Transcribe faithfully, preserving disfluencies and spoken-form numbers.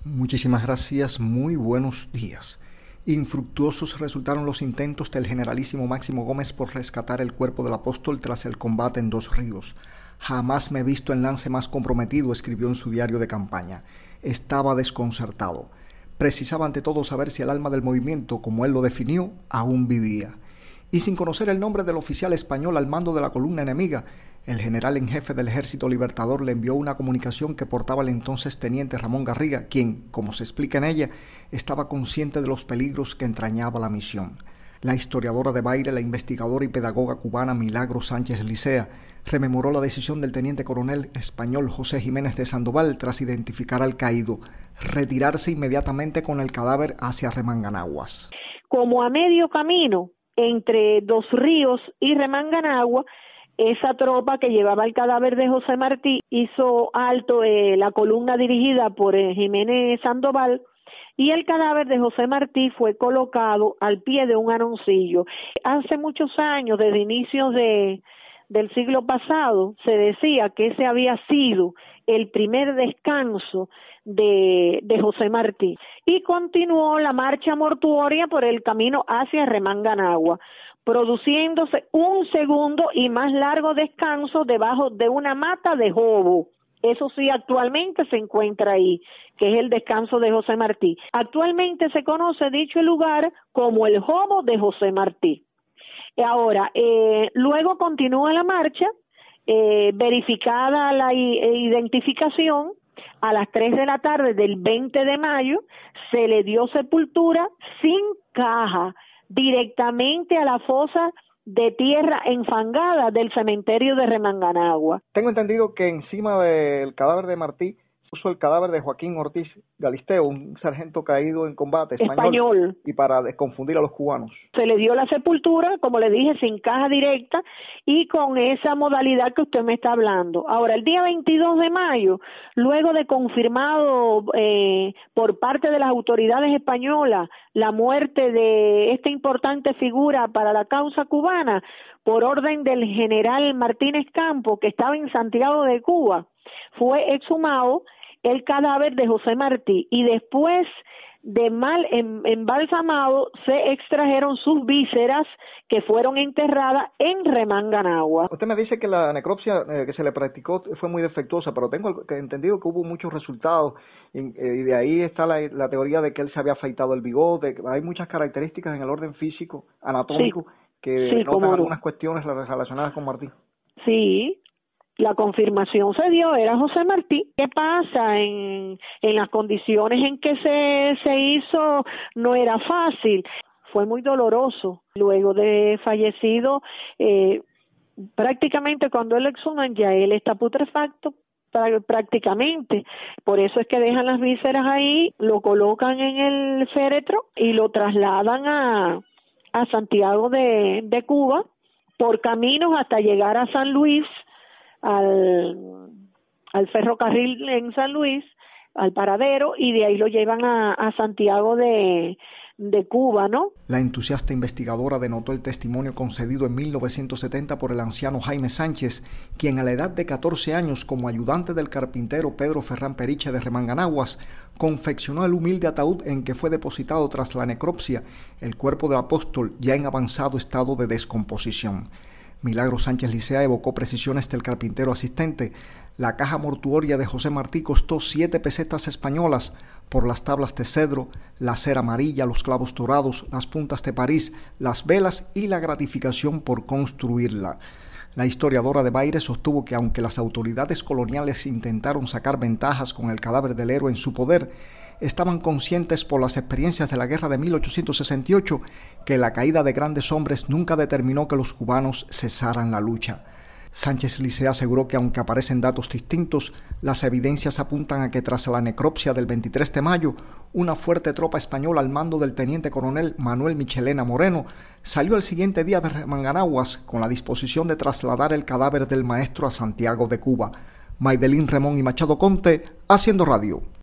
Muchísimas gracias, muy buenos días. Infructuosos resultaron los intentos del generalísimo Máximo Gómez por rescatar el cuerpo del apóstol tras el combate en Dos Ríos. Jamás me he visto en lance más comprometido, escribió en su diario de campaña. Estaba desconcertado. Precisaba ante todo saber si el alma del movimiento, como él lo definió, aún vivía. Y sin conocer el nombre del oficial español al mando de la columna enemiga, el general en jefe del Ejército Libertador le envió una comunicación que portaba el entonces teniente Ramón Garriga, quien, como se explica en ella, estaba consciente de los peligros que entrañaba la misión. La historiadora de Baile, la investigadora y pedagoga cubana Milagros Sánchez Licea, rememoró la decisión del teniente coronel español José Jiménez de Sandoval tras identificar al caído, retirarse inmediatamente con el cadáver hacia Remanganaguas. Como a medio camino entre Dos Ríos y Remanganagua, esa tropa que llevaba el cadáver de José Martí hizo alto eh, la columna dirigida por eh, Jiménez Sandoval, y el cadáver de José Martí fue colocado al pie de un anoncillo. Hace muchos años, desde inicios de, del siglo pasado, se decía que ese había sido el primer descanso de, de José Martí, y continuó la marcha mortuoria por el camino hacia Remanganagua, produciéndose un segundo y más largo descanso debajo de una mata de jobo. Eso sí, actualmente se encuentra ahí, que es el descanso de José Martí. Actualmente se conoce dicho lugar como el jobo de José Martí. Ahora, eh, luego continúa la marcha, eh, verificada la identificación, a las tres de la tarde del veinte de mayo, se le dio sepultura sin caja, directamente a la fosa de tierra enfangada del cementerio de Remanganagua. Tengo entendido que encima del cadáver de Martí puso el cadáver de Joaquín Ortiz Galisteo, un sargento caído en combate español, español, y para desconfundir a los cubanos. Se le dio la sepultura, como le dije, sin caja directa y con esa modalidad que usted me está hablando. Ahora, el día veintidós de mayo, luego de confirmado eh, por parte de las autoridades españolas la muerte de esta importante figura para la causa cubana, por orden del general Martínez Campo, que estaba en Santiago de Cuba, fue exhumado el cadáver de José Martí, y después de mal embalsamado se extrajeron sus vísceras, que fueron enterradas en Remanganagua. Usted me dice que la necropsia eh, que se le practicó fue muy defectuosa, pero tengo entendido que hubo muchos resultados y, eh, y de ahí está la, la teoría de que él se había afeitado el bigote. Hay muchas características en el orden físico, anatómico, sí, que sí, notan como algunas cuestiones relacionadas con Martí. Sí, la confirmación se dio, era José Martí. ¿Qué pasa? En, en las condiciones en que se, se hizo, no era fácil, fue muy doloroso. Luego de fallecido, eh, prácticamente cuando él lo exhuman ya él está putrefacto, prácticamente. Por eso es que dejan las vísceras ahí, lo colocan en el féretro y lo trasladan a, a Santiago de, de Cuba, por caminos hasta llegar a San Luis, al, al ferrocarril en San Luis, al paradero, y de ahí lo llevan a, a Santiago de, de Cuba, ¿no? La entusiasta investigadora denotó el testimonio concedido en mil novecientos setenta por el anciano Jaime Sánchez, quien a la edad de catorce años, como ayudante del carpintero Pedro Ferrán Periche de Remanganaguas, confeccionó el humilde ataúd en que fue depositado tras la necropsia el cuerpo del apóstol, ya en avanzado estado de descomposición. Milagros Sánchez Licea evocó precisiones del carpintero asistente. La caja mortuoria de José Martí costó siete pesetas españolas por las tablas de cedro, la cera amarilla, los clavos dorados, las puntas de París, las velas y la gratificación por construirla. La historiadora de Baire sostuvo que aunque las autoridades coloniales intentaron sacar ventajas con el cadáver del héroe en su poder, estaban conscientes por las experiencias de la guerra de mil ochocientos sesenta y ocho que la caída de grandes hombres nunca determinó que los cubanos cesaran la lucha. Sánchez Licea aseguró que aunque aparecen datos distintos, las evidencias apuntan a que tras la necropsia del veintitrés de mayo, una fuerte tropa española al mando del teniente coronel Manuel Michelena Moreno salió el siguiente día de Remanganaguas con la disposición de trasladar el cadáver del maestro a Santiago de Cuba. Maydelín Remón y Machado Conte, Haciendo Radio.